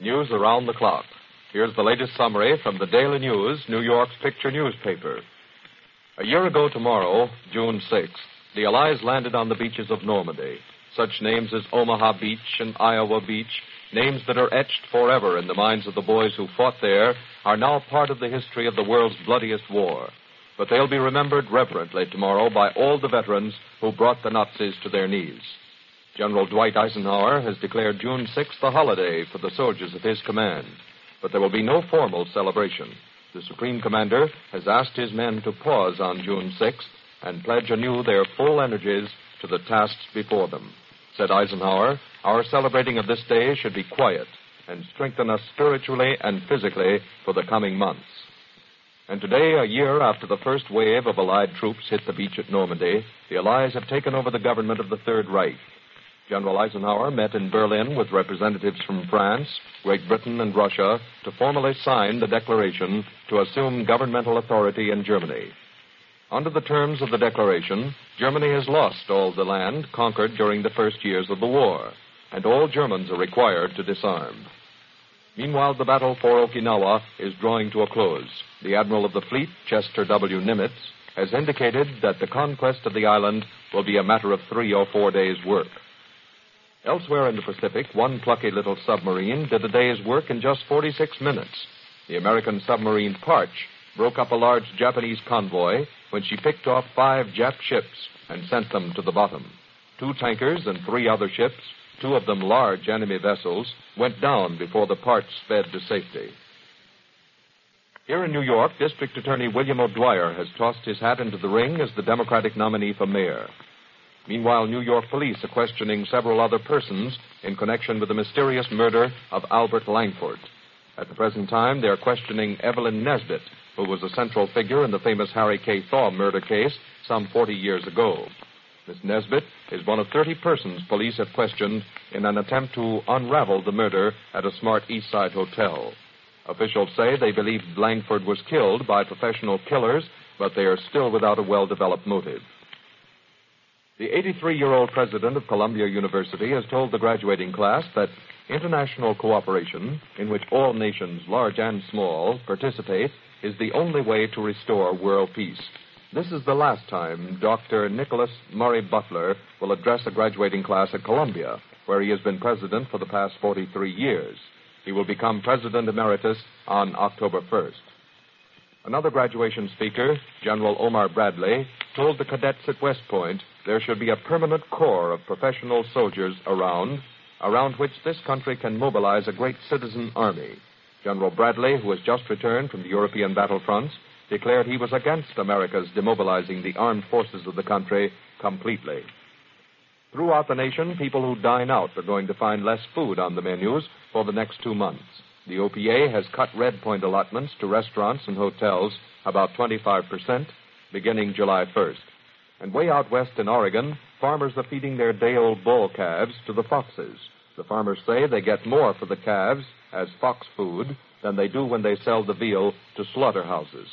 News around the clock. Here's the latest summary from the Daily News, New York's picture newspaper. A year ago tomorrow, June 6th, the Allies landed on the beaches of Normandy. Such names as Omaha Beach and Iowa Beach, names that are etched forever in the minds of the boys who fought there, are now part of the history of the world's bloodiest war. But they'll be remembered reverently tomorrow by all the veterans who brought the Nazis to their knees. General Dwight Eisenhower has declared June 6th a holiday for the soldiers of his command. But there will be no formal celebration. The Supreme Commander has asked his men to pause on June 6th and pledge anew their full energies to the tasks before them. Said Eisenhower, our celebrating of this day should be quiet and strengthen us spiritually and physically for the coming months. And today, a year after the first wave of Allied troops hit the beach at Normandy, the Allies have taken over the government of the Third Reich. General Eisenhower met in Berlin with representatives from France, Great Britain, and Russia to formally sign the declaration to assume governmental authority in Germany. Under the terms of the declaration, Germany has lost all the land conquered during the first years of the war, and all Germans are required to disarm. Meanwhile, the battle for Okinawa is drawing to a close. The Admiral of the Fleet, Chester W. Nimitz, has indicated that the conquest of the island will be a matter of 3 or 4 days' work. Elsewhere in the Pacific, one plucky little submarine did a day's work in just 46 minutes. The American submarine Parch broke up a large Japanese convoy when she picked off 5 Jap ships and sent them to the bottom. 2 tankers and 3 other ships, 2 of them large enemy vessels, went down before the Parch sped to safety. Here in New York, District Attorney William O'Dwyer has tossed his hat into the ring as the Democratic nominee for mayor. Meanwhile, New York police are questioning several other persons in connection with the mysterious murder of Albert Langford. At the present time, they are questioning Evelyn Nesbit, who was a central figure in the famous Harry K. Thaw murder case some 40 years ago. Miss Nesbit is one of 30 persons police have questioned in an attempt to unravel the murder at a smart East Side hotel. Officials say they believe Langford was killed by professional killers, but they are still without a well-developed motive. The 83-year-old president of Columbia University has told the graduating class that international cooperation, in which all nations, large and small, participate, is the only way to restore world peace. This is the last time Dr. Nicholas Murray Butler will address a graduating class at Columbia, where he has been president for the past 43 years. He will become president emeritus on October 1st. Another graduation speaker, General Omar Bradley, told the cadets at West Point there should be a permanent corps of professional soldiers around which this country can mobilize a great citizen army. General Bradley, who has just returned from the European battlefronts, declared he was against America's demobilizing the armed forces of the country completely. Throughout the nation, people who dine out are going to find less food on the menus for the next 2 months. The OPA has cut Red Point allotments to restaurants and hotels about 25%, beginning July 1st. And way out west in Oregon, farmers are feeding their day-old bull calves to the foxes. The farmers say they get more for the calves as fox food than they do when they sell the veal to slaughterhouses.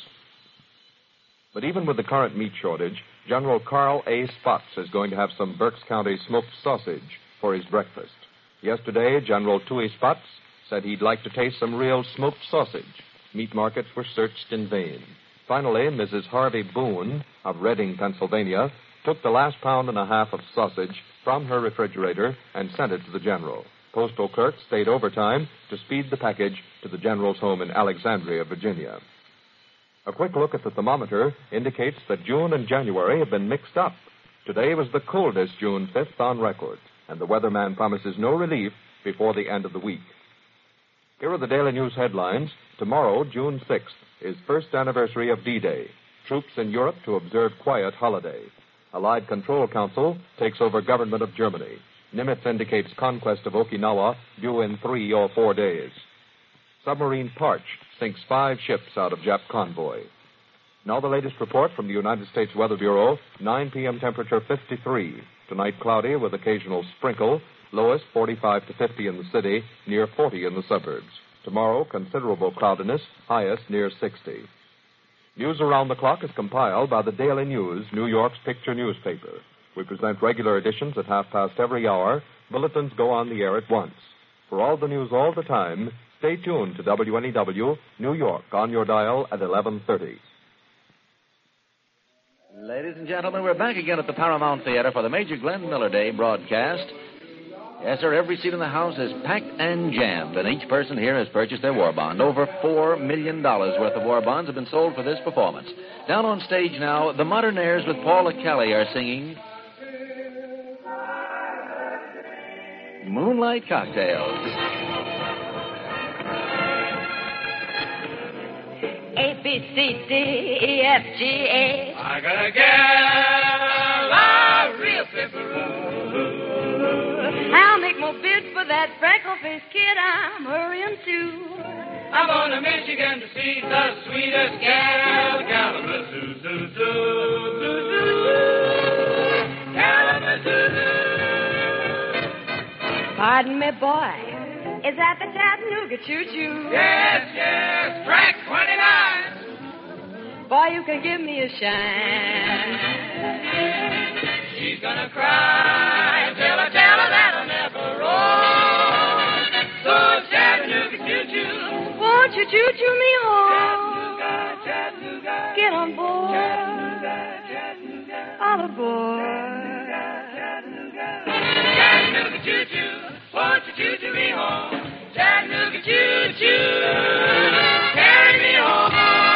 But even with the current meat shortage, General Carl A. Spaatz is going to have some Berks County smoked sausage for his breakfast. Yesterday, General Tui Spaatz said he'd like to taste some real smoked sausage. Meat markets were searched in vain. Finally, Mrs. Harvey Boone of Reading, Pennsylvania, took the last 1.5 pounds of sausage from her refrigerator and sent it to the general. Postal clerk stayed overtime to speed the package to the general's home in Alexandria, Virginia. A quick look at the thermometer indicates that June and January have been mixed up. Today was the coldest June 5th on record, and the weatherman promises no relief before the end of the week. Here are the Daily News headlines. Tomorrow, June 6th, is first anniversary of D-Day. Troops in Europe to observe quiet holiday. Allied Control Council takes over government of Germany. Nimitz indicates conquest of Okinawa due in 3 or 4 days. Submarine Parch sinks 5 ships out of Jap convoy. Now the latest report from the United States Weather Bureau, 9 p.m. temperature 53. Tonight cloudy with occasional sprinkle. Lowest 45 to 50 in the city, near 40 in the suburbs. Tomorrow, considerable cloudiness, highest near 60. News around the clock is compiled by the Daily News, New York's picture newspaper. We present regular editions at 1/2 past every hour. Bulletins go on the air at once. For all the news all the time, stay tuned to WNEW, New York, on your dial at 11:30. Ladies and gentlemen, we're back again at the Paramount Theater for the Major Glenn Miller Day broadcast. Yes, sir, every seat in the house is packed and jammed, and each person here has purchased their war bond. Over $4 million worth of war bonds have been sold for this performance. Down on stage now, the Modernaires with Paula Kelly are singing Moonlight Cocktails. A, B, C, D, E, F, G, H. I got a gal, a real pepperoo. I'll make more bids for that freckle-faced kid I'm hurrying to. I'm going to Michigan to see the sweetest gal, Kalamazoo, zoo, zoo, zoo, zoo, zoo, Kalamazoo. Pardon me, boy. Is that the Chattanooga choo-choo? Yes, yes, track 29. Boy, you can give me a shine. She's gonna cry until I tell her that I'll never roll. So Chattanooga choo-choo, Won't you choo-choo me home? Chattanooga, Chattanooga, Get on board. Chattanooga, Chattanooga, All aboard. Chattanooga, Chattanooga choo-choo, won't you choo-choo me home? Chattanooga choo-choo, carry me home.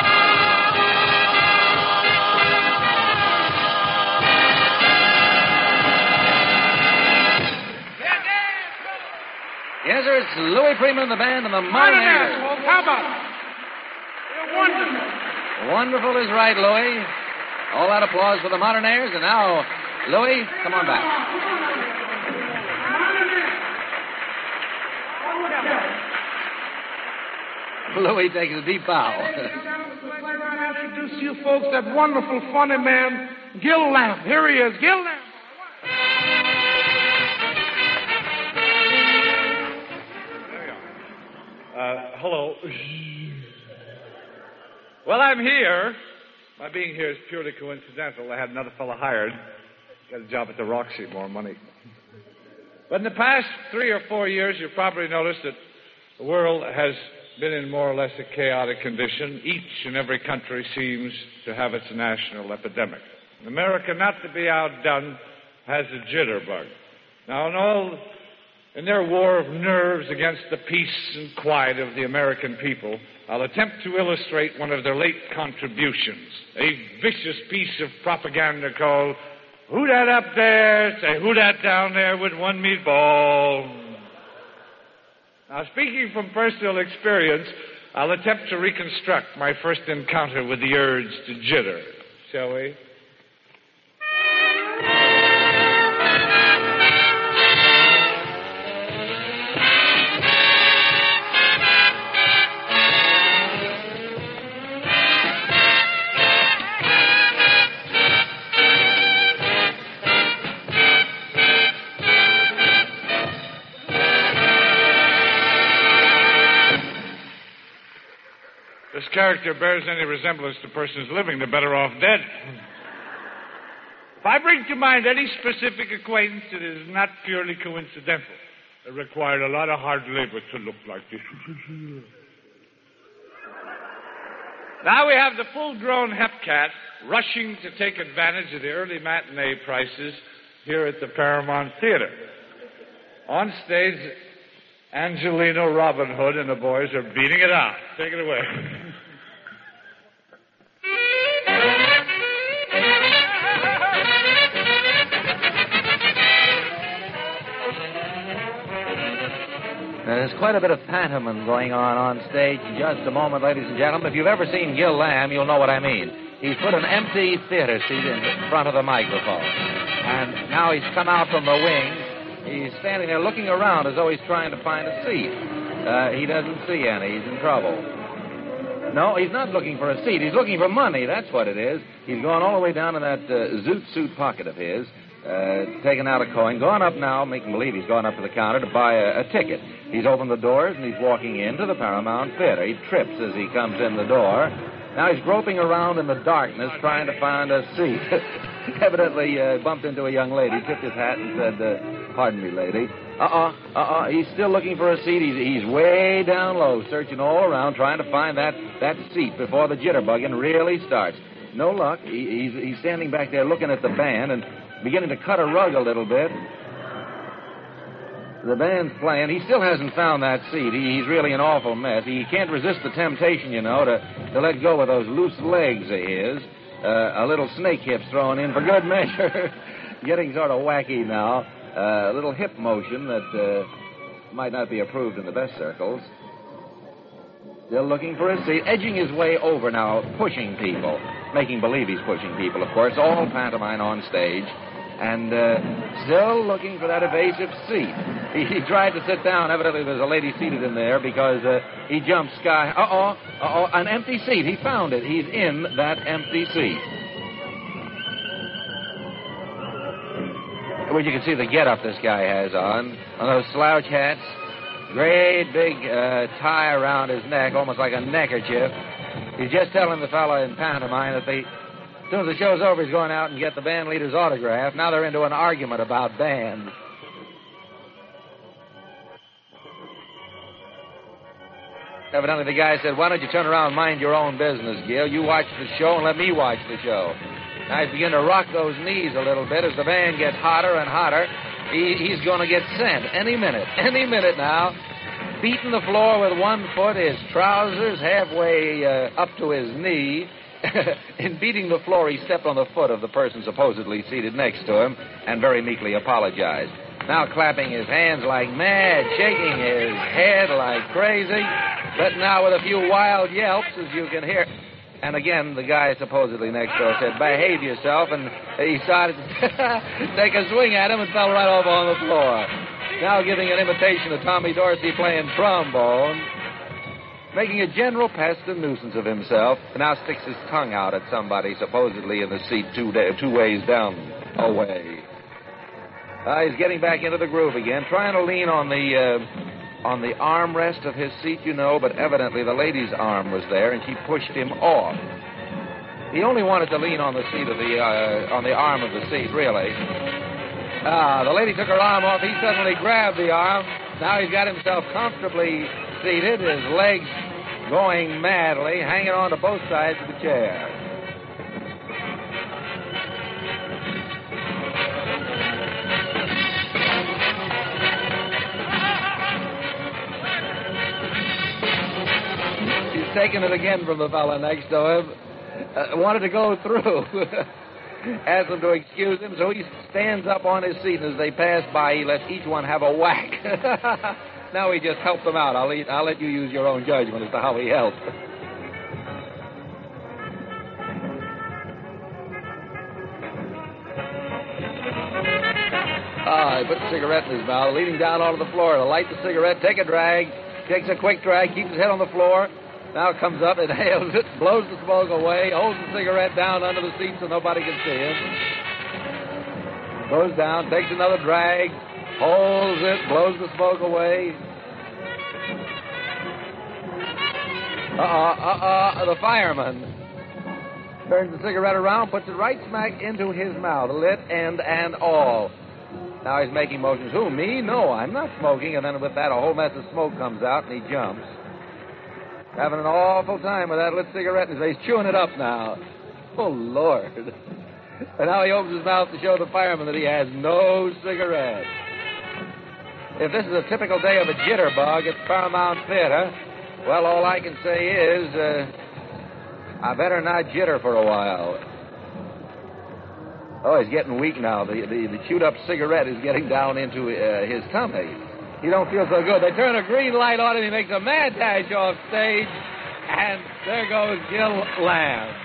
Yes, sir, it's Louis Freeman, the band, and the Modernaires. How about it? They're wonderful. Wonderful is right, Louis. All that applause for the Modernaires, and now, Louis, come on back. Louis takes a deep bow. I introduce you folks that wonderful, funny man, Gil Lamb. Here he is, Gil Lamb. Hello. Well, I'm here. My being here is purely coincidental. I had another fellow hired. Got a job at the Roxy, more money. But in the past 3 or 4 years, you've probably noticed that the world has been in more or less a chaotic condition. Each and every country seems to have its national epidemic. America, not to be outdone, has a jitterbug. Now, in their war of nerves against the peace and quiet of the American people, I'll attempt to illustrate one of their late contributions, a vicious piece of propaganda called Who Dat Up There, Say Who Dat Down There with One Meatball. Now, speaking from personal experience, I'll attempt to reconstruct my first encounter with the urge to jitter, shall we? This character bears any resemblance to persons living, the better off dead. If I bring to mind any specific acquaintance, it is not purely coincidental. It required a lot of hard labor to look like this. Now we have the full-grown hepcat rushing to take advantage of the early matinee prices here at the Paramount Theater. On stage, Angelina, Robin Hood, and the boys are beating it out. Take it away. There's quite a bit of pantomime going on stage in just a moment, ladies and gentlemen. If you've ever seen Gil Lamb, you'll know what I mean. He's put an empty theater seat in front of the microphone. And now he's come out from the wing. He's standing there looking around as though he's trying to find a seat. He doesn't see any. He's in trouble. No, he's not looking for a seat. He's looking for money. That's what it is. He's gone all the way down in that zoot suit pocket of his, taken out a coin, gone up now, making believe he's gone up to the counter to buy a ticket. He's opened the doors, and he's walking into the Paramount Theater. He trips as he comes in the door. Now he's groping around in the darkness trying to find a seat. Evidently bumped into a young lady, tipped his hat, and said, pardon me, lady. He's still looking for a seat. He's way down low, searching all around, trying to find that seat before the jitterbugging really starts. No luck. He's standing back there looking at the band and beginning to cut a rug a little bit. The band's playing. He still hasn't found that seat. He's really an awful mess. He can't resist the temptation, to let go of those loose legs of his. A little snake hips thrown in for good measure. Getting sort of wacky now. A little hip motion that might not be approved in the best circles. Still looking for a seat. Edging his way over now, pushing people. Making believe he's pushing people, of course. All pantomime on stage. And still looking for that evasive seat. He tried to sit down. Evidently there's a lady seated in there because he jumped sky. An empty seat. He found it. He's in that empty seat. Well, you can see the get-up this guy has on those slouch hats. Great big tie around his neck, almost like a neckerchief. He's just telling the fellow in pantomime that as soon as the show's over, he's going out and get the band leader's autograph. Now they're into an argument about bands. Evidently, the guy said, "Why don't you turn around and mind your own business, Gil? You watch the show and let me watch the show." Now he's beginning to rock those knees a little bit as the band gets hotter and hotter. He's going to get sent any minute now. Beating the floor with one foot, his trousers halfway up to his knee. In beating the floor, he stepped on the foot of the person supposedly seated next to him and very meekly apologized. Now clapping his hands like mad, shaking his head like crazy, but now with a few wild yelps, as you can hear. And again, the guy supposedly next door said, "Behave yourself," and he started to take a swing at him and fell right off on the floor. Now giving an imitation of Tommy Dorsey playing trombone, making a general pest and nuisance of himself, and now sticks his tongue out at somebody supposedly in the seat two ways down away. He's getting back into the groove again, trying to lean on the armrest of his seat, but evidently the lady's arm was there, and she pushed him off. He only wanted to lean on the seat of on the arm of the seat, really. The lady took her arm off. He suddenly grabbed the arm. Now he's got himself comfortably seated, his legs going madly, hanging on to both sides of the chair. He's taking it again from the fellow next to him. Wanted to go through. Asked them to excuse him, so he stands up on his seat, and as they pass by, he lets each one have a whack. Now he just helped them out. I'll let you use your own judgment as to how he helped. He puts a cigarette in his mouth, leaning down onto the floor to light the cigarette, take a drag, takes a quick drag, keeps his head on the floor. Now comes up, inhales it, blows the smoke away, holds the cigarette down under the seat so nobody can see him. Goes down, takes another drag, holds it, blows the smoke away. The fireman turns the cigarette around, puts it right smack into his mouth, lit end and all. Now he's making motions. Who, me? No, I'm not smoking. And then with that, a whole mess of smoke comes out, and he jumps. Having an awful time with that lit cigarette in his face, chewing it up now. Oh, Lord. And now he opens his mouth to show the fireman that he has no cigarette. If this is a typical day of a jitterbug at Paramount Theater, well, all I can say is, I better not jitter for a while. Oh, he's getting weak now. The chewed-up cigarette is getting down into his tummy. He don't feel so good. They turn a green light on him. He makes a mad dash off stage. And there goes Gil Lamb.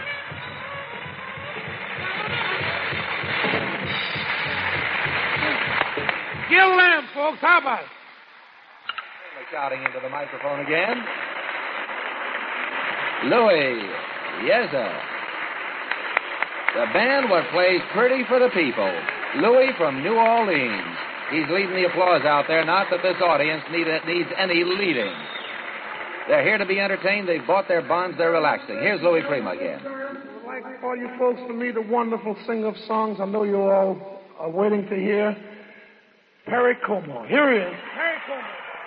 Gil Lamb, folks. How about it? Shouting into the microphone again. Louis. Yes, sir. The band what plays Pretty for the People. Louis from New Orleans. He's leading the applause out there. Not that this audience needs any leading. They're here to be entertained. They've bought their bonds. They're relaxing. Here's Louis Prima again. I'd like for you folks to meet a wonderful singer of songs I know you all are waiting to hear. Perry Como. Here he is. Perry Como.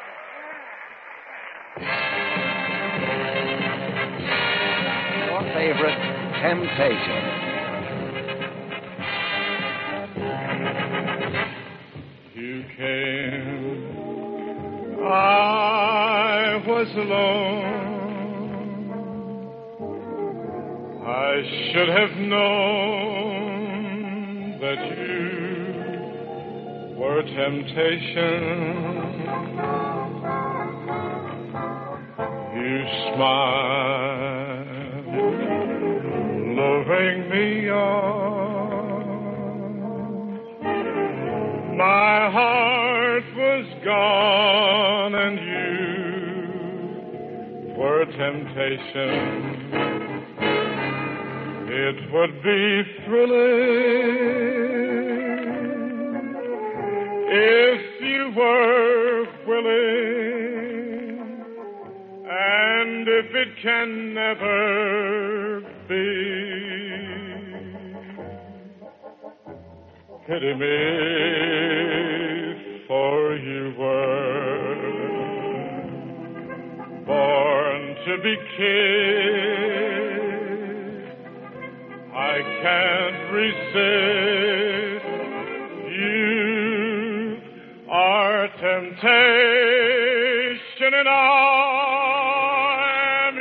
Your favorite, Temptation. You came, I was alone. I should have known that you were temptation. You smiled, luring me on. My heart was gone, and you were temptation. It would be thrilling if you were willing, and if it can never be, pity me, for you were born to be kissed. I can't resist. You are temptation, and I am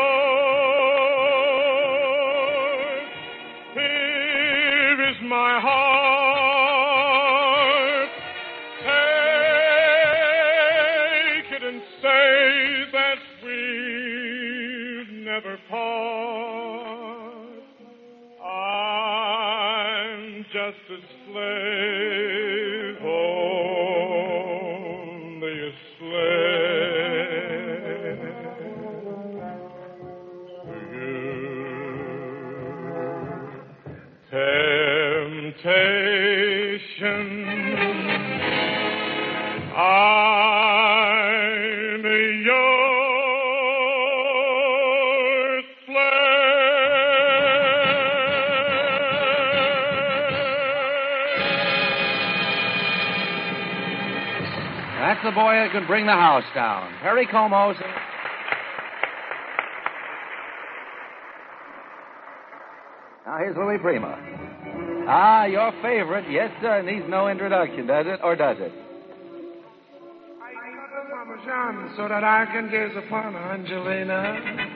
yours. Here is my heart. Take it and say that we'll never part. I'm just a slave, only a slave to you. Temptation, I'm your That's the boy that can bring the house down. Perry Como. Now here's Louis Prima. Ah, your favorite. Yes, sir. Needs no introduction, does it? Or does it? I cut a Parmesan so that I can gaze upon Angelina.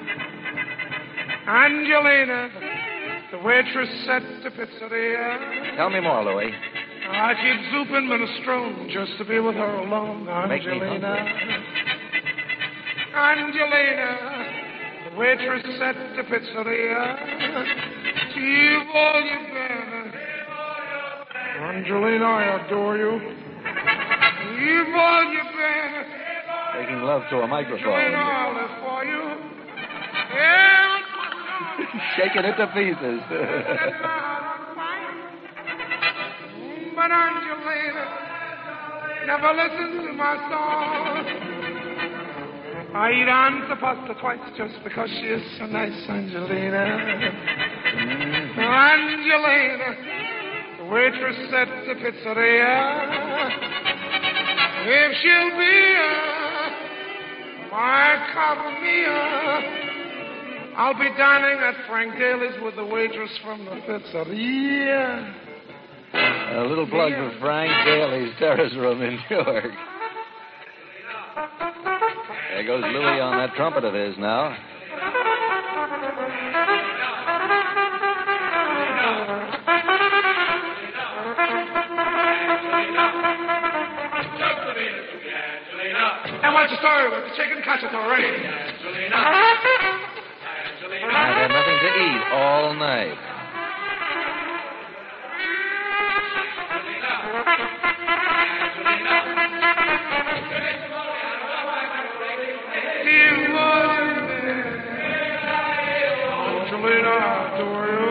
Angelina, the waitress at the pizzeria. Tell me more, Louis. I keep zooping minestrone just to be with her alone, Make me Angelina. Angelina, the waitress at the pizzeria. Ti voglio bene. Angelina, I adore you. Ti voglio bene. Making love to a microphone. Angelina, I'll live for you. Shaking it to pieces. But Angelina never listens to my song. I eat pasta twice just because she is so nice, Angelina. Angelina, the waitress at the pizzeria. If she'll be my Cava Mia, I'll be dining at Frank Daly's with the waitress from the pizzeria. A little plug for Frank Daly's Terrace Room in Newark. There goes Louis on that trumpet of his now. And what's the story with the chicken cacciatore? I've had nothing to eat all night. Angelina, I adore you.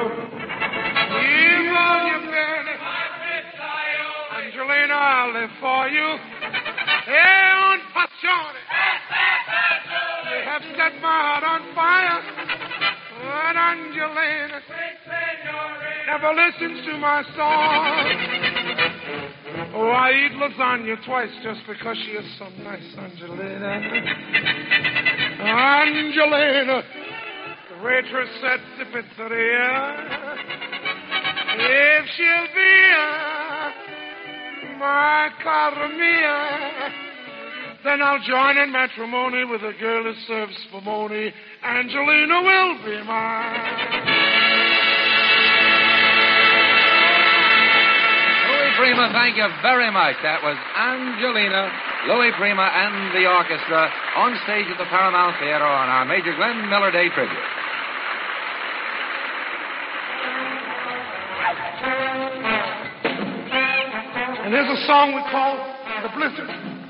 Angelina, I'll live for you. Un passione. You have set my heart on fire. But Angelina never listens to my song. Oh, I eat lasagna twice just because she is so nice, Angelina. Angelina, the waitress at the pizzeria. If she'll be my cara mia, then I'll join in matrimony with a girl who serves spumoni. Angelina will be mine. Prima, thank you very much. That was Angelina, Louis Prima, and the orchestra on stage at the Paramount Theater on our Major Glenn Miller Day tribute. And there's a song we call The Blizzard.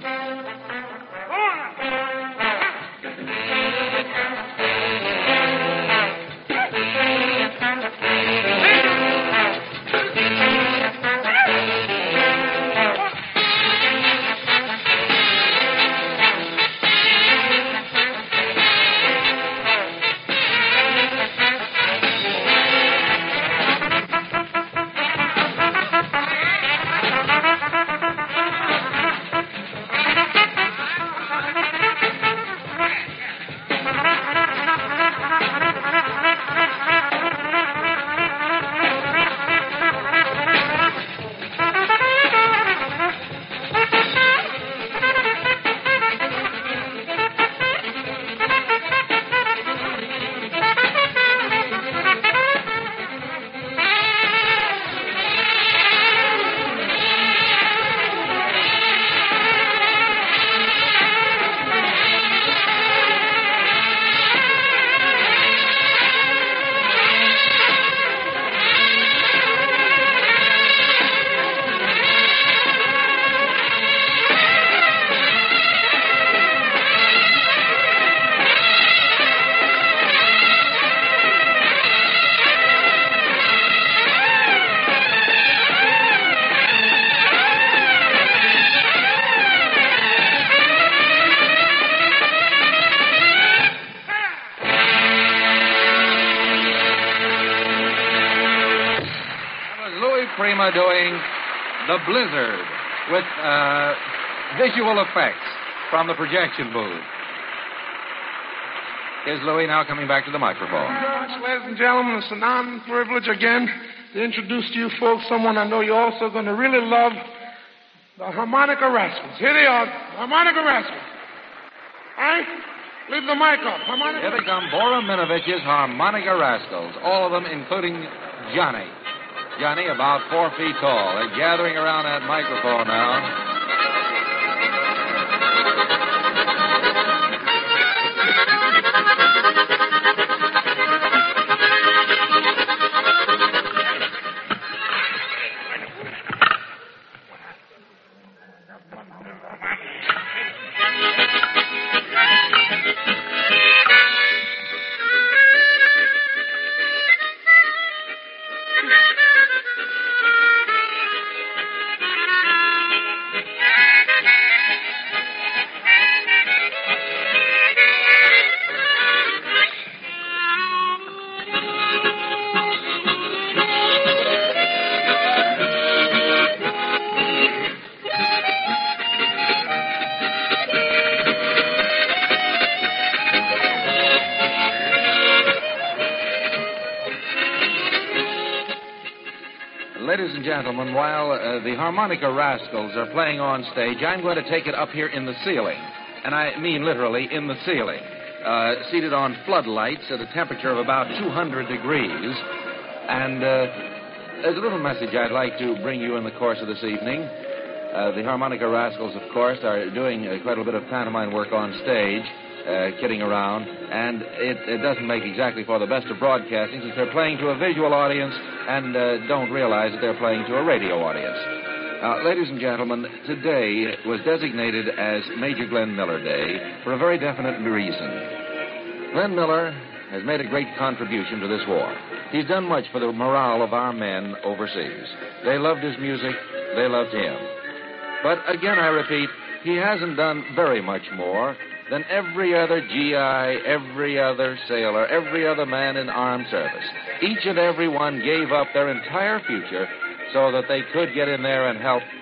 Prima doing The Blizzard with visual effects from the projection booth. Here's Louis now coming back to the microphone. Ladies and gentlemen, it's an honor and privilege again to introduce to you folks someone I know you're also going to really love, the Harmonica Rascals. Here they are, the Harmonica Rascals. All right? Leave the mic off. Harmonica. Here they come, Bora Minovich's Harmonica Rascals, all of them including Johnny. Johnny, about 4 feet tall. They're gathering around that microphone now. Ladies and gentlemen, while the Harmonica Rascals are playing on stage, I'm going to take it up here in the ceiling. And I mean literally in the ceiling. Seated on floodlights at a temperature of about 200 degrees. And there's a little message I'd like to bring you in the course of this evening. The Harmonica Rascals, of course, are doing quite a bit of pantomime work on stage. Kidding around, and it doesn't make exactly for the best of broadcasting since they're playing to a visual audience and don't realize that they're playing to a radio audience. Ladies and gentlemen, today was designated as Major Glenn Miller Day for a very definite reason. Glenn Miller has made a great contribution to this war. He's done much for the morale of our men overseas. They loved his music. They loved him. But again, I repeat, he hasn't done very much more than every other GI, every other sailor, every other man in armed service. Each and every one gave up their entire future so that they could get in there and help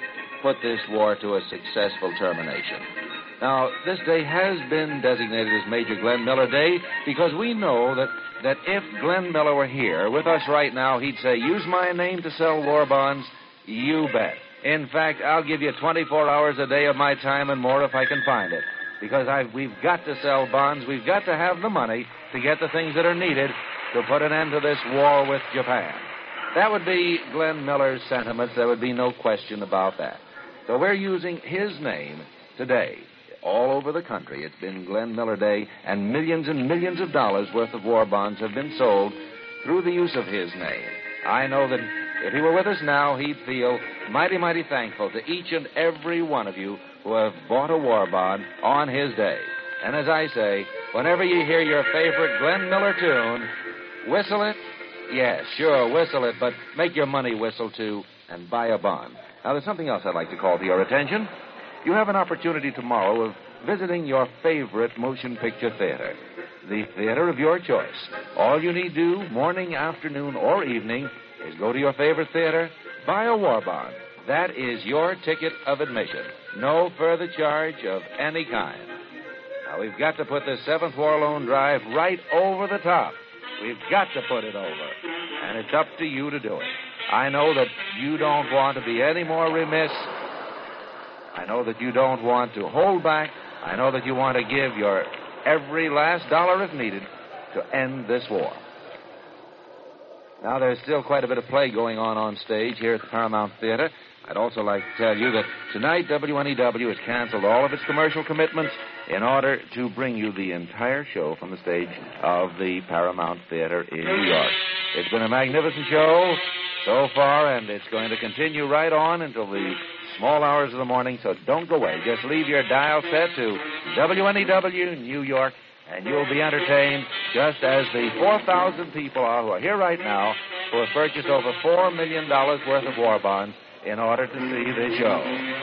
put this war to a successful termination. Now, this day has been designated as Major Glenn Miller Day because we know that if Glenn Miller were here with us right now, he'd say, use my name to sell war bonds. You bet. In fact, I'll give you 24 hours a day of my time and more if I can find it. Because we've got to sell bonds. We've got to have the money to get the things that are needed to put an end to this war with Japan. That would be Glenn Miller's sentiments. There would be no question about that. So we're using his name today. All over the country, it's been Glenn Miller Day, and millions of dollars worth of war bonds have been sold through the use of his name. I know that if he were with us now, he'd feel mighty thankful to each and every one of you who have bought a war bond on his day. And as I say, whenever you hear your favorite Glenn Miller tune, whistle it. Yes, sure, whistle it, but make your money whistle, too, and buy a bond. Now, there's something else I'd like to call to your attention. You have an opportunity tomorrow of visiting your favorite motion picture theater, the theater of your choice. All you need do, morning, afternoon, or evening, is go to your favorite theater, buy a war bond. That is your ticket of admission. No further charge of any kind. Now, we've got to put this 7th War Loan Drive right over the top. We've got to put it over. And it's up to you to do it. I know that you don't want to be any more remiss. I know that you don't want to hold back. I know that you want to give your every last dollar if needed to end this war. Now, there's still quite a bit of play going on stage here at the Paramount Theater. I'd also like to tell you that tonight WNEW has canceled all of its commercial commitments in order to bring you the entire show from the stage of the Paramount Theater in New York. It's been a magnificent show so far, and it's going to continue right on until the small hours of the morning, so don't go away. Just leave your dial set to WNEW New York, and you'll be entertained just as the 4,000 people are who are here right now who have purchased over $4 million worth of war bonds in order to see this show.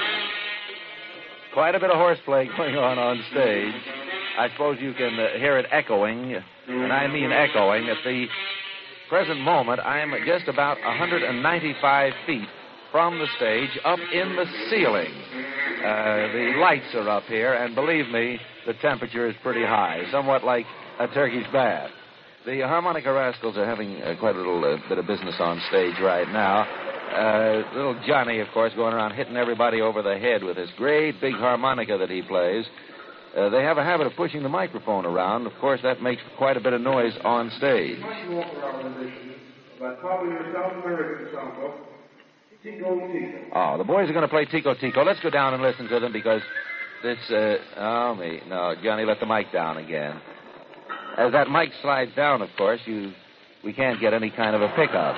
Quite a bit of horseplay going on stage. I suppose you can hear it echoing, and I mean echoing. At the present moment, I'm just about 195 feet from the stage, up in the ceiling. The lights are up here, and believe me, the temperature is pretty high, somewhat like a turkey's bath. The Harmonica Rascals are having quite a little bit of business on stage right now. Little Johnny, of course, going around hitting everybody over the head with this great big harmonica that he plays. They have a habit of pushing the microphone around. Of course, that makes quite a bit of noise on stage. Oh, the boys are going to play Tico Tico. Let's go down and listen to them because this, No, Johnny, let the mic down again. As that mic slides down, of course, we can't get any kind of a pickup.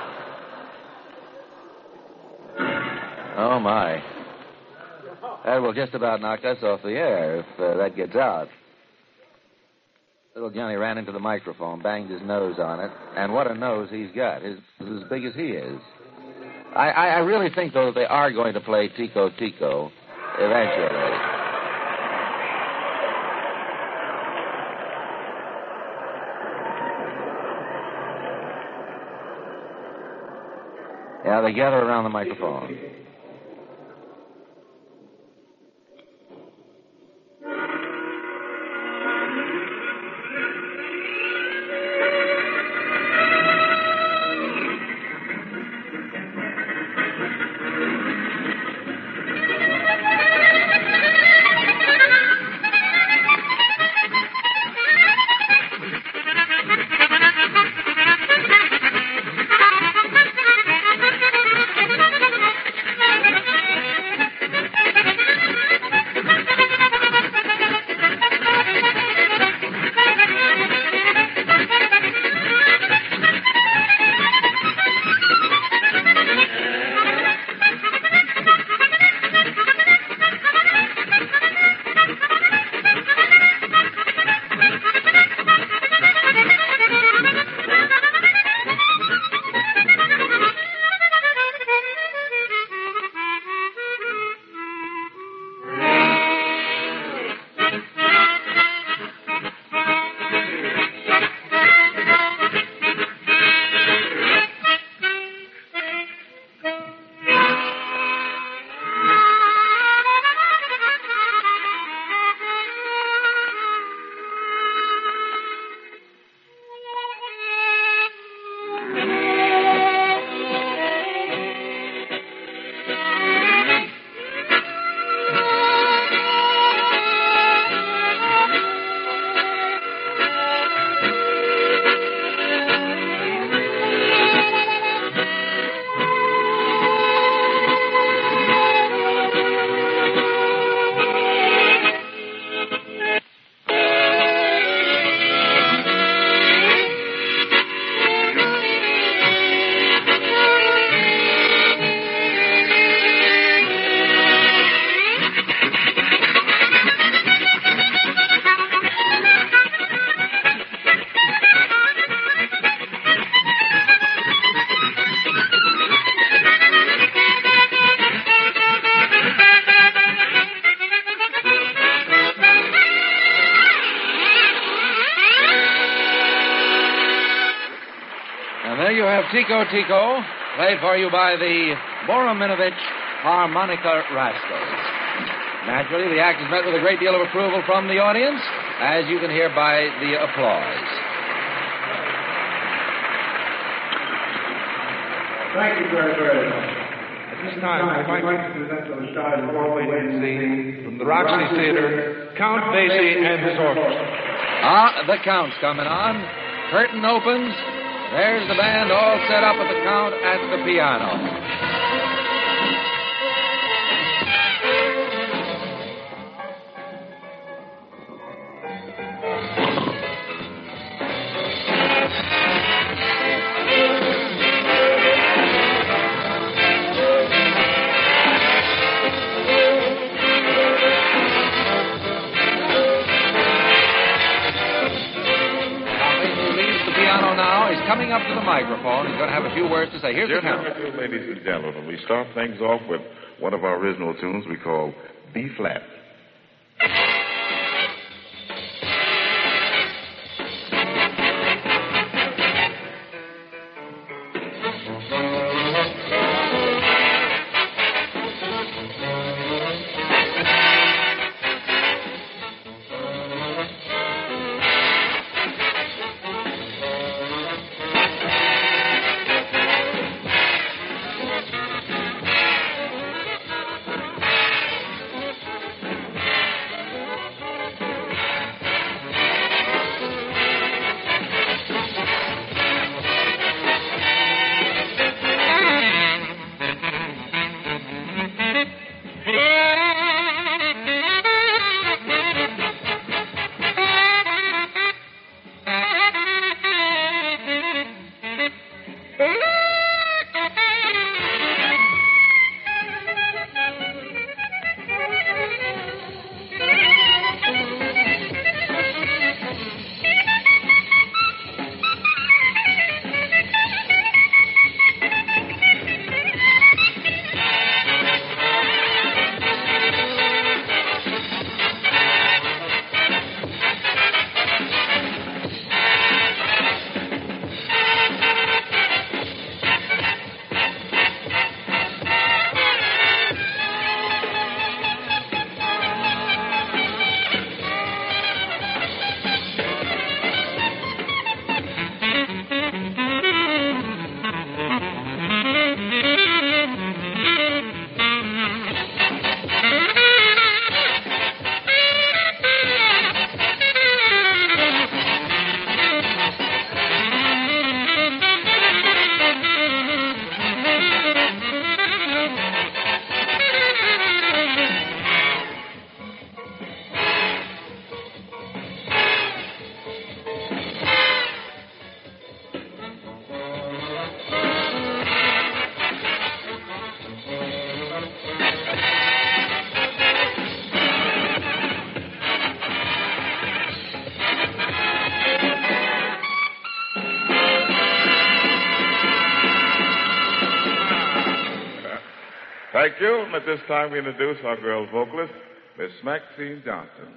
Oh, my. That will just about knock us off the air if that gets out. Little Johnny ran into the microphone, banged his nose on it, and what a nose he's got. It's as big as he is. I really think, though, that they are going to play Tico Tico eventually. Yeah, they gather around the microphone. you have Tico Tico, played for you by the Borominovich Harmonica Rascals. Naturally, the act has met with a great deal of approval from the audience, as you can hear by the applause. Thank you very, very much. At this time, I'd like to present to the stars of Broadway scene from the Roxy Theater, Count Basie and his orchestra. The Count's coming on. Curtain opens. There's the band all set up with the Count at the piano. Coming up to the microphone. He's going to have a few words to say. Here's the Count. Ladies and gentlemen, we start things off with one of our original tunes we call B flat. Thank you. And at this time, we introduce our girl vocalist, Miss Maxine Johnson.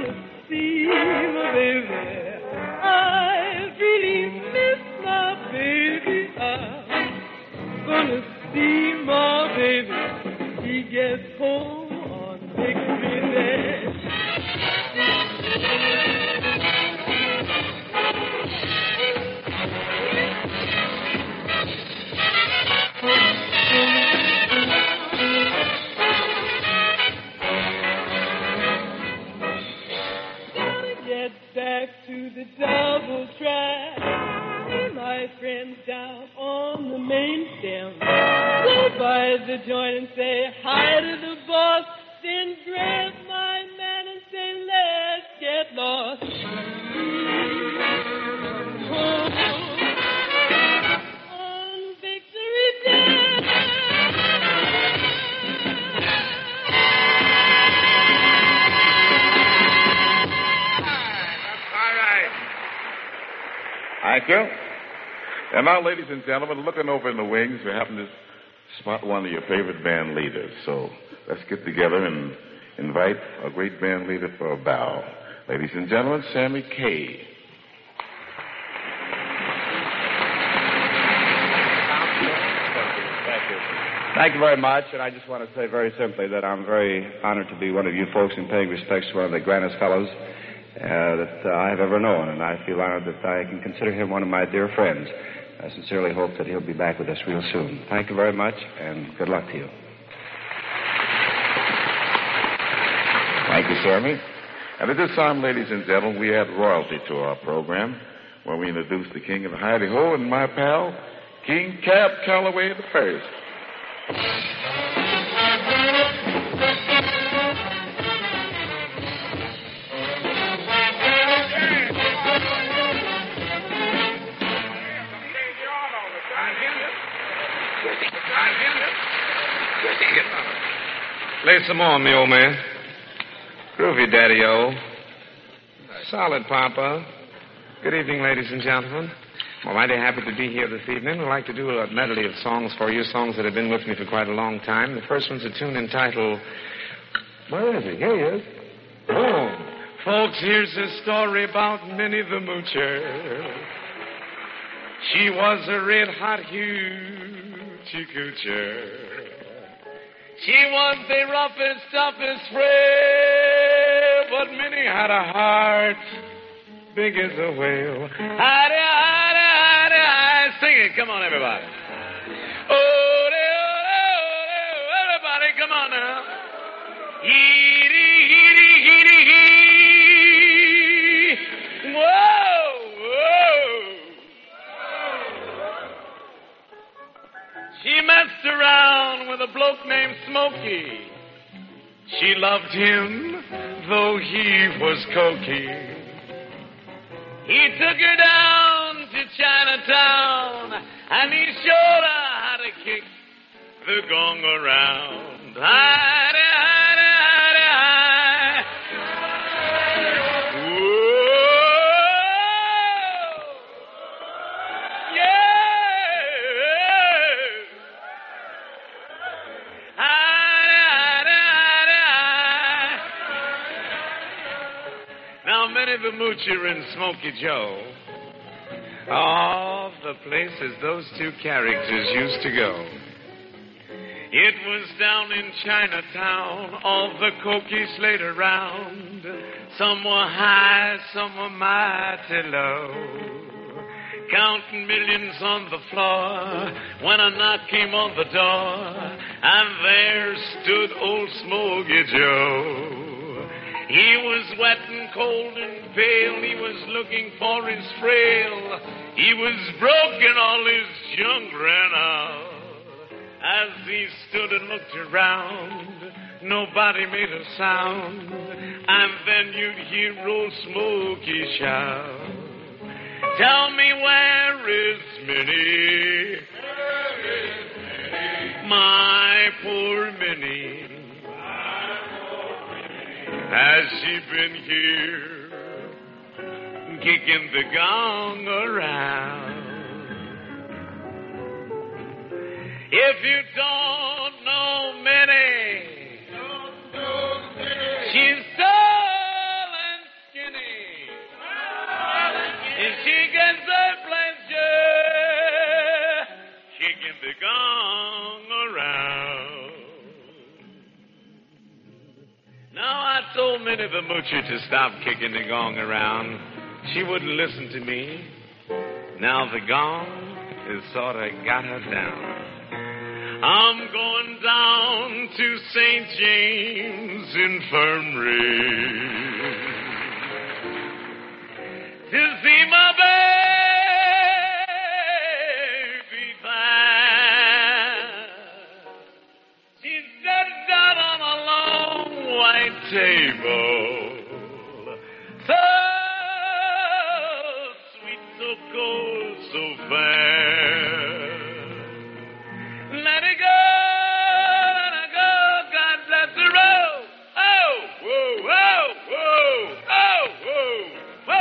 See my baby, I really miss my baby. back to the double track. See my friends down on the main stem. Go by the joint and say hi to the boss. Then grab my man and say, let's get lost. On Victory Day. All right. Thank you. And now, ladies and gentlemen, looking over in the wings, we happen to spot one of your favorite band leaders. So let's get together and invite a great band leader for a bow. Ladies and gentlemen, Sammy Kaye. Thank you very much, and I just want to say very simply that I'm very honored to be one of you folks in paying respects to one of the grandest fellows that I have ever known, and I feel honored that I can consider him one of my dear friends. I sincerely hope that he'll be back with us real soon. Thank you very much, and good luck to you. Thank you, Sammy. And at this time, ladies and gentlemen, we add royalty to our program where we introduce the king of the hidey-ho and my pal, King Cab Calloway the first. Play some more on me, old man. Groovy, Daddy-O. Solid, Papa. Good evening, ladies and gentlemen. I'm mighty happy to be here this evening. I'd like to do a medley of songs for you, songs that have been with me for quite a long time. The first one's a tune entitled... Where is he? Here he is. Boom. Folks, here's a story about Minnie the Moocher. She was a red-hot hoochie coocher. She was the roughest, toughest frail, but Minnie had a heart big as a whale. Hidey, hidey, hidey, hidey. Sing it. Come on, everybody. Oh, everybody, come on now. Heedy, heedy, heedy, hee. Whoa, whoa. She messed around with a bloke named Smokey. She loved him, though he was cokey. He took her down to Chinatown, and he showed her how to kick the gong around. Hidey, hidey, hidey, hidey. Whoa. Yeah. Hidey, hidey, hidey, hidey. Now, Minnie the Moocher and Smokey Joe, all the places those two characters used to go. It was down in Chinatown, all the cokies laid around. Some were high, some were mighty low, counting millions on the floor when a knock came on the door, and there stood old Smokey Joe. He was wet and cold and pale. He was looking for his frail. He was broken, all his junk ran out. As he stood and looked around, nobody made a sound. And then you'd hear old Smokey shout, tell me, where is Minnie? Where is Minnie? My poor Minnie. Has she been here, kicking the gong around? If you don't know Minnie, she's tall and skinny. And she gets a pleasure kicking the gong around. Now, I told Minnie the Moocher to stop kicking the gong around. She wouldn't listen to me. Now the gong has sort of got her down. I'm going down to St. James Infirmary.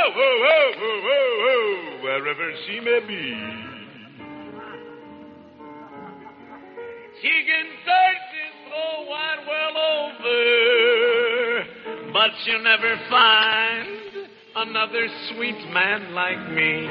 Whoa, whoa, whoa, whoa, whoa, whoa, wherever she may be. She can search this whole wide world over, but she'll never find another sweet man like me.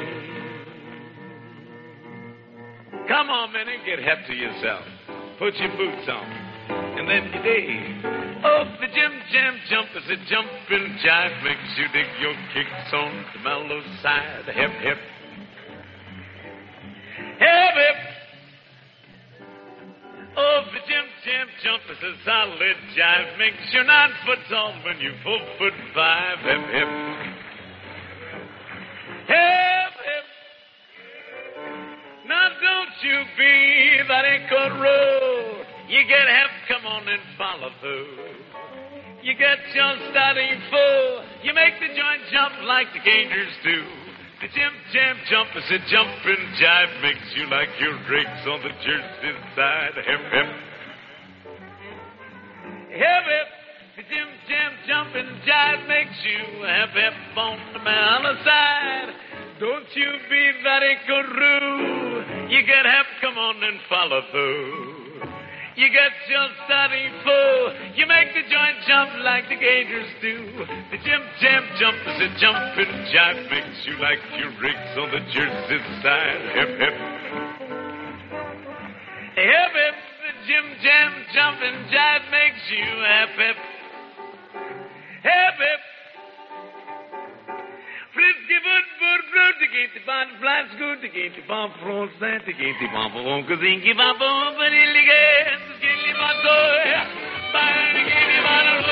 Come on, Minnie, get hep to yourself. Put your boots on, and then today, oh, the Jim Jam jump is a jumping jive, makes you dig your kicks on the mellow side. Hip, hip. Hip, hip. Oh, the Jim Jam jump is a solid jive, makes you 9 foot tall when you 4'5". Hip, hip. Hip, hip. Now don't you be that Inca road. You get hep, come on and follow through. You get your starting full. You make the joint jump like the Gangers do. The Jim Jam jump is a jumping jive, makes you like your drakes on the Jersey side. Hip, hip. Hip, hip. The Jim Jam jumping jive makes you hip, hip on the mellow side. Don't you be that Inca-roo. You get hep, come on and follow through. You get your starting full. You make the joint jump like the Gators do. The Jim Jam jump is a jumping jive, makes you like your rigs on the Jersey side. Hip, hip. Hip, hip. The Jim Jam jumping jive makes you hip, hip. Hip, hip. Frisky foot, foot, fruit, to get the body flies good, to get the bomb from Santa, to get the bomb from Kazinki, bomb from Vanilligan, to get the Montoya, by the Giddy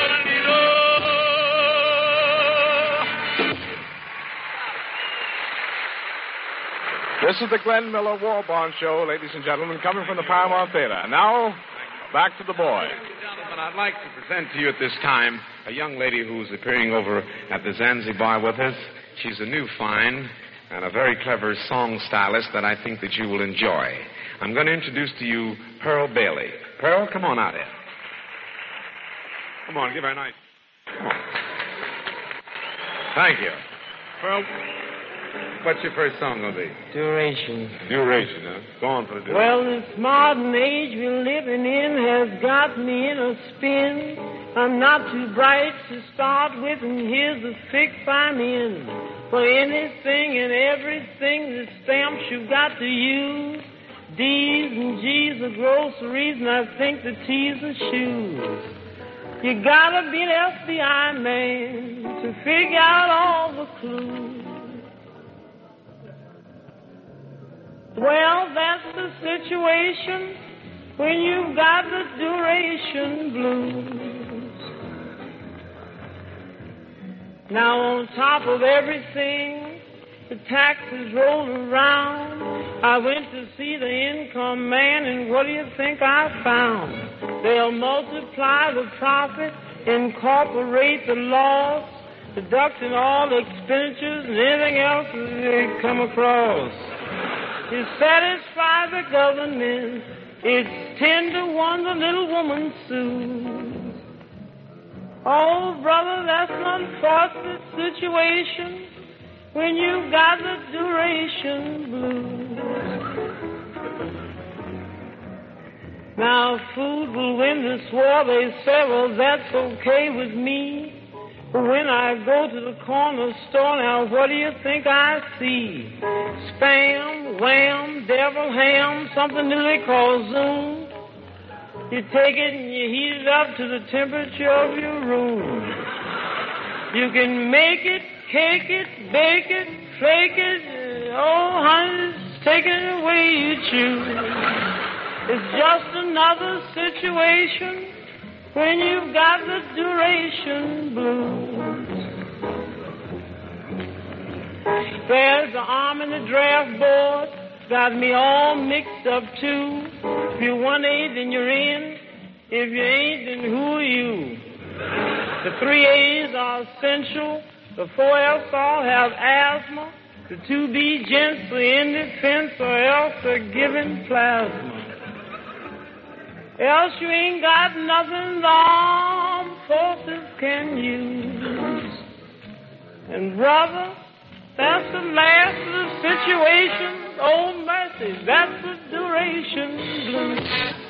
This is the Glenn Miller War Bond Show, ladies and gentlemen, coming from the Paramount Theater. And now, back to the boy. Ladies and gentlemen, I'd like to present to you at this time a young lady who's appearing over at the Zanzibar with us. She's a new find and a very clever song stylist that I think that you will enjoy. I'm going to introduce to you Pearl Bailey. Pearl, come on out here. Come on, give her a nice... Come on. Thank you. Pearl, what's your first song going to be? Duration. Duration, huh? Go on for the duration. Well, this modern age we're living in has got me in a spin. I'm not too bright to start with, and here's the fix I'm in. For anything and everything, the stamps you've got to use. D's and G's are groceries, and I think the T's are shoes. You gotta be an FBI man to figure out all the clues. Well, that's the situation when you've got the duration blues. Now, on top of everything, the taxes roll around. I went to see the income man, and what do you think I found? They'll multiply the profit, incorporate the loss, deducting all the expenditures and anything else that they come across. To satisfy the government, it's 10 to 1 the little woman sues. Oh, brother, that's an unfortunate situation when you've got the duration blues. Now, food will win this war, they say, well, that's okay with me. But when I go to the corner store, now, what do you think I see? Spam, wham, devil ham, something new they call Zoom. You take it and you heat it up to the temperature of your room. You can make it, cake it, bake it, flake it. Oh, honey, take it away you choose. It's just another situation when you've got the duration blues. There's the arm and the draft board, got me all mixed up too. If you're 1A, then you're in. If you ain't, then who are you? The 3A's are essential. The 4F's all have asthma. The 2B gents are in defense, or else they're giving plasma. Else you ain't got nothing the armed forces can use. And brother, That's the last of the situation. Oh, mercy, that's the duration blues.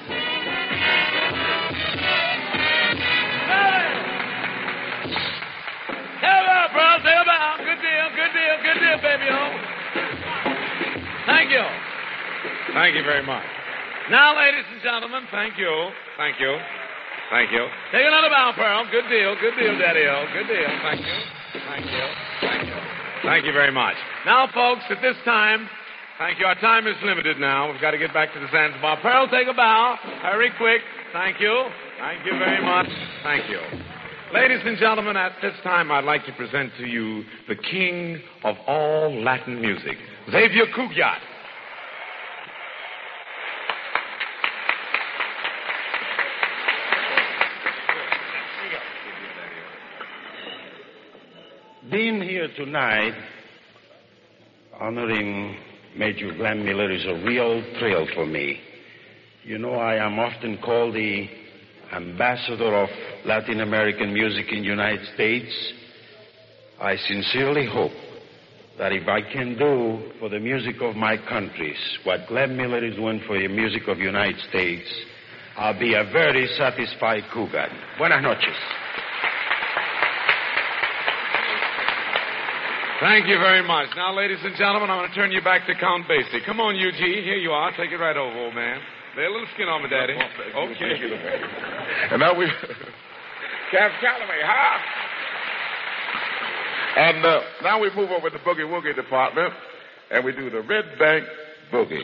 Take a bow, Pearl. Take a bow. Good deal, good deal, good deal, baby-o. Thank you. Thank you very much. Now, ladies and gentlemen, thank you. Thank you. Thank you. Take another bow, Pearl. Good deal, Daddy-o. Good deal. Thank you. Thank you. Thank you. Thank you very much. Now, folks, at this time, thank you. Our time is limited now. We've got to get back to the Zanzibar. Pearl, take a bow. Hurry quick. Thank you. Thank you very much. Thank you. Ladies and gentlemen, at this time, I'd like to present to you the king of all Latin music, Xavier Cugat. Being here tonight, honoring Major Glenn Miller, is a real thrill for me. You know, I am often called the ambassador of Latin American music in the United States. I sincerely hope that if I can do for the music of my countries what Glenn Miller is doing for the music of the United States, I'll be a very satisfied Cugat. Buenas noches. Thank you very much. Now, ladies and gentlemen, I'm going to turn you back to Count Basie. Come on, Eugene. Here you are. Take it right over, old man. Lay a little skin on me, Daddy. Okay. And now we... Camp Calamay, huh? And now we move over to the boogie-woogie department, and we do the Red Bank Boogie.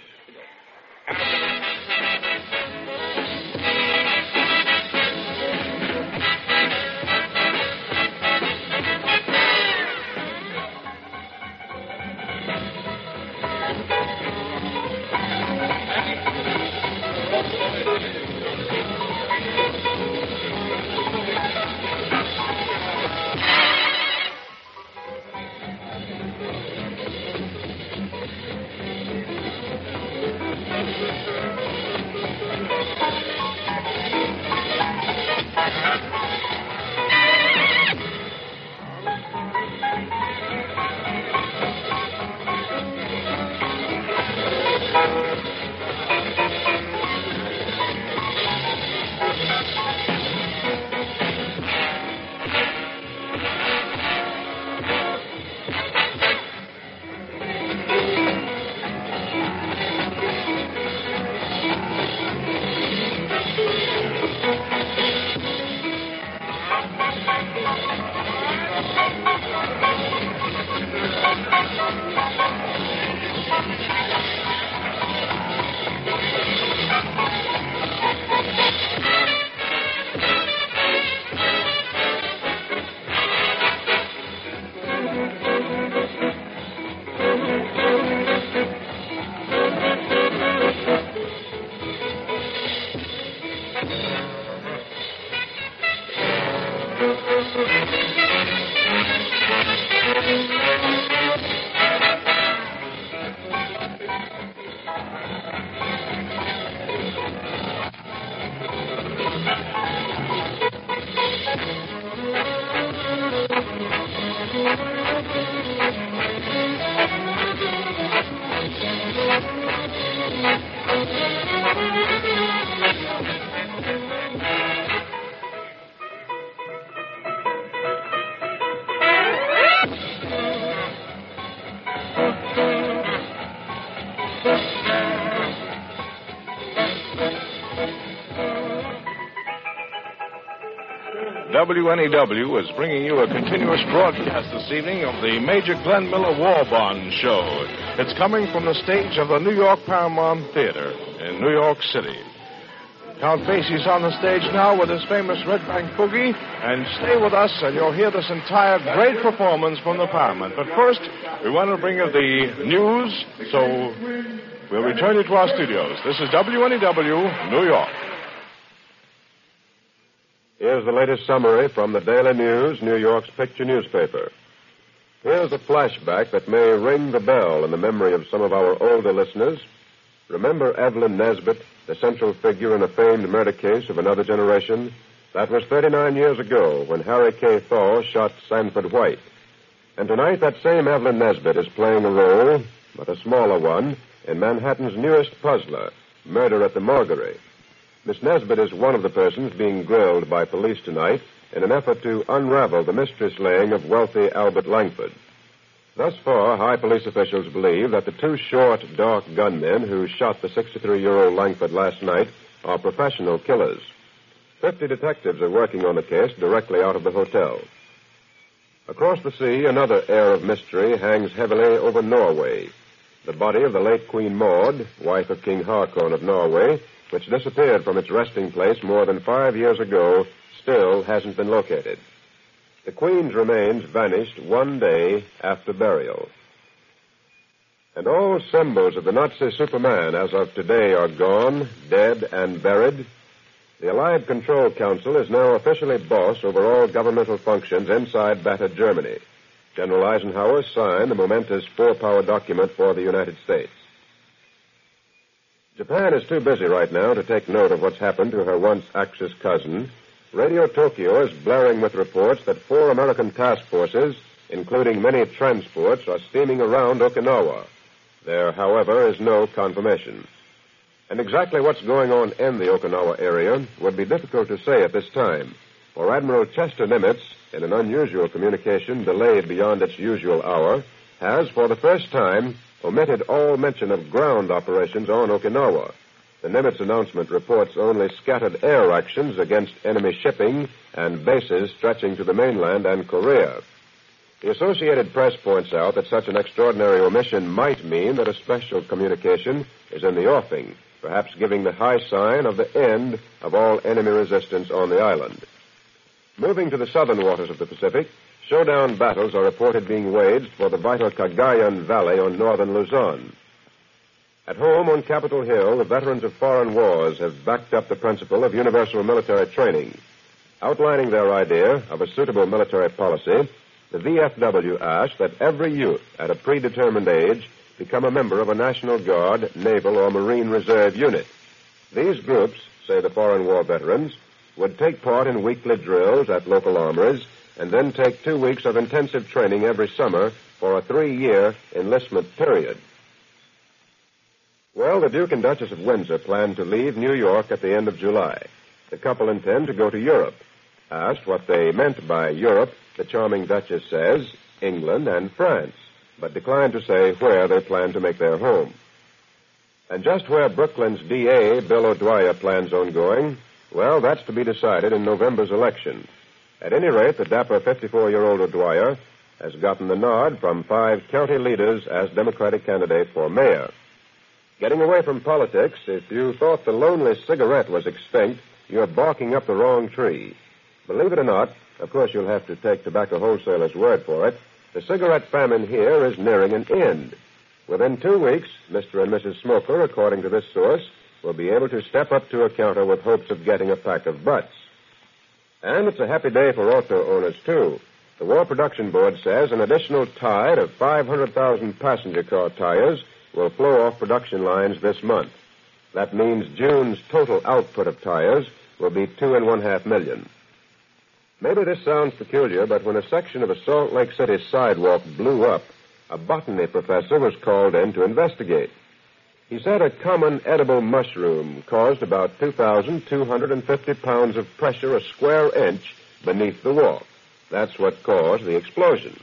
WNEW is bringing you a continuous broadcast this evening of the Major Glenn Miller War Bond Show. It's coming from the stage of the New York Paramount Theater in New York City. Count Basie's on the stage now with his famous Red Bank Boogie, and stay with us and you'll hear this entire great performance from the Paramount. But first, we want to bring you the news, so we'll return you to our studios. This is WNEW, New York. Here's the latest summary from the Daily News, New York's picture newspaper. Here's a flashback that may ring the bell in the memory of some of our older listeners. Remember Evelyn Nesbit, the central figure in a famed murder case of another generation? That was 39 years ago when Harry K. Thaw shot Sanford White. And tonight, that same Evelyn Nesbit is playing a role, but a smaller one, in Manhattan's newest puzzler, Murder at the Morguery. Miss Nesbit is one of the persons being grilled by police tonight in an effort to unravel the mystery slaying of wealthy Albert Langford. Thus far, high police officials believe that the two short, dark gunmen who shot the 63-year-old Langford last night are professional killers. 50 detectives are working on the case directly out of the hotel. Across the sea, another air of mystery hangs heavily over Norway. The body of the late Queen Maud, wife of King Haakon of Norway, which disappeared from its resting place more than 5 years ago, still hasn't been located. The Queen's remains vanished 1 day after burial. And all symbols of the Nazi Superman as of today are gone, dead and buried. The Allied Control Council is now officially boss over all governmental functions inside battered Germany. General Eisenhower signed the momentous four-power document for the United States. Japan is too busy right now to take note of what's happened to her once Axis cousin. Radio Tokyo is blaring with reports that 4 American task forces, including many transports, are steaming around Okinawa. There, however, is no confirmation. And exactly what's going on in the Okinawa area would be difficult to say at this time, for Admiral Chester Nimitz, in an unusual communication delayed beyond its usual hour, has, for the first time, omitted all mention of ground operations on Okinawa. The Nimitz announcement reports only scattered air actions against enemy shipping and bases stretching to the mainland and Korea. The Associated Press points out that such an extraordinary omission might mean that a special communication is in the offing, perhaps giving the high sign of the end of all enemy resistance on the island. Moving to the southern waters of the Pacific, showdown battles are reported being waged for the vital Cagayan Valley on northern Luzon. At home on Capitol Hill, the veterans of foreign wars have backed up the principle of universal military training. Outlining their idea of a suitable military policy, the VFW asked that every youth at a predetermined age become a member of a National Guard, Naval, or Marine Reserve unit. These groups, say the foreign war veterans, would take part in weekly drills at local armories and then take 2 weeks of intensive training every summer for a 3-year enlistment period. Well, the Duke and Duchess of Windsor plan to leave New York at the end of July. The couple intend to go to Europe. Asked what they meant by Europe, the charming Duchess says England and France, but declined to say where they plan to make their home. And just where Brooklyn's D.A., Bill O'Dwyer, plans on going, well, that's to be decided in November's election. At any rate, the dapper 54-year-old O'Dwyer has gotten the nod from 5 county leaders as Democratic candidate for mayor. Getting away from politics, if you thought the lonely cigarette was extinct, you're barking up the wrong tree. Believe it or not, of course you'll have to take tobacco wholesalers' word for it, the cigarette famine here is nearing an end. Within 2 weeks, Mr. and Mrs. Smoker, according to this source, will be able to step up to a counter with hopes of getting a pack of butts. And it's a happy day for auto owners, too. The War Production Board says an additional tide of 500,000 passenger car tires will flow off production lines this month. That means June's total output of tires will be 2.5 million. Maybe this sounds peculiar, but when a section of a Salt Lake City sidewalk blew up, a botany professor was called in to investigate. He said a common edible mushroom caused about 2,250 pounds of pressure a square inch beneath the walk. That's what caused the explosion.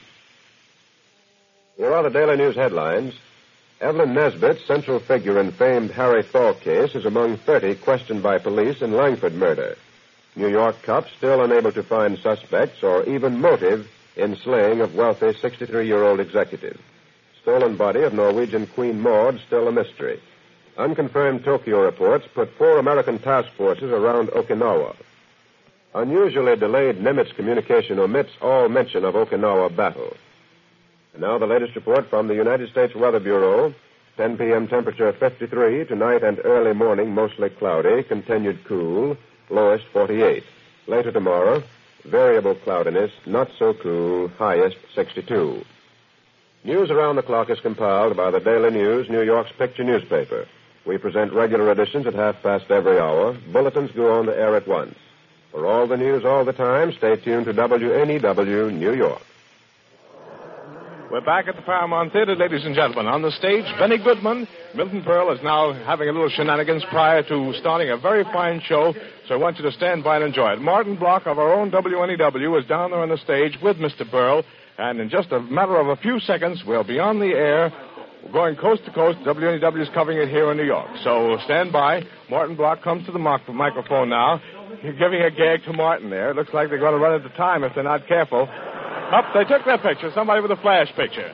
Here are the Daily News headlines. Evelyn Nesbit, central figure in famed Harry Thaw case, is among 30 questioned by police in Langford murder. New York cops still unable to find suspects or even motive in slaying of wealthy 63-year-old executive. Stolen body of Norwegian Queen Maud still a mystery. Unconfirmed Tokyo reports put 4 American task forces around Okinawa. Unusually delayed Nimitz communication omits all mention of Okinawa battle. And now the latest report from the United States Weather Bureau. 10 p.m. temperature 53. Tonight and early morning mostly cloudy. Continued cool. Lowest 48. Later tomorrow, variable cloudiness, not so cool. Highest 62. News Around the Clock is compiled by the Daily News, New York's picture newspaper. We present regular editions at 1:30 every hour. Bulletins go on the air at once. For all the news all the time, stay tuned to WNEW, New York. We're back at the Paramount Theater, ladies and gentlemen. On the stage, Benny Goodman. Milton Berle is now having a little shenanigans prior to starting a very fine show, so I want you to stand by and enjoy it. Martin Block of our own WNEW is down there on the stage with Mr. Berle, and in just a matter of a few seconds, we'll be on the air. We're going coast to coast. WNEW is covering it here in New York. So stand by. Martin Block comes to the microphone now. You're giving a gag to Martin there. It looks like they're going to run out of time if they're not careful. Up, they took their picture. Somebody with a flash picture.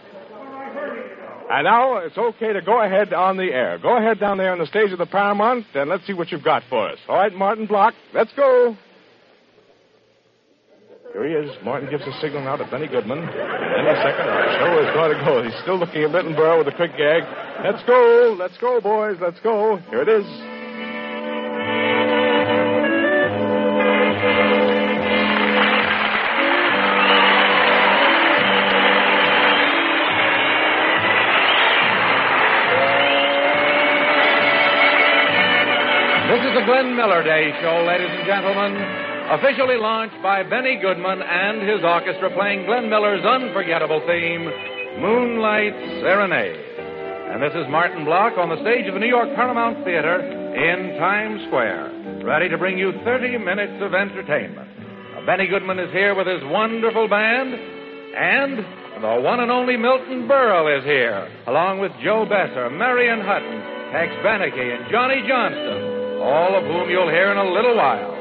And now it's okay to go ahead on the air. Go ahead down there on the stage of the Paramount, and let's see what you've got for us. All right, Martin Block, let's go. Here he is. Martin gives a signal now to Benny Goodman. In a second, the show is going to go. He's still looking at Milton Berle with a quick gag. Let's go. Let's go, boys. Let's go. Here it is. This is the Glenn Miller Day Show, ladies and gentlemen, officially launched by Benny Goodman and his orchestra playing Glenn Miller's unforgettable theme, Moonlight Serenade. And this is Martin Block on the stage of the New York Paramount Theater in Times Square, ready to bring you 30 minutes of entertainment. Benny Goodman is here with his wonderful band, and the one and only Milton Berle is here, along with Joe Besser, Marion Hutton, Tex Beneke, and Johnny Johnston, all of whom you'll hear in a little while.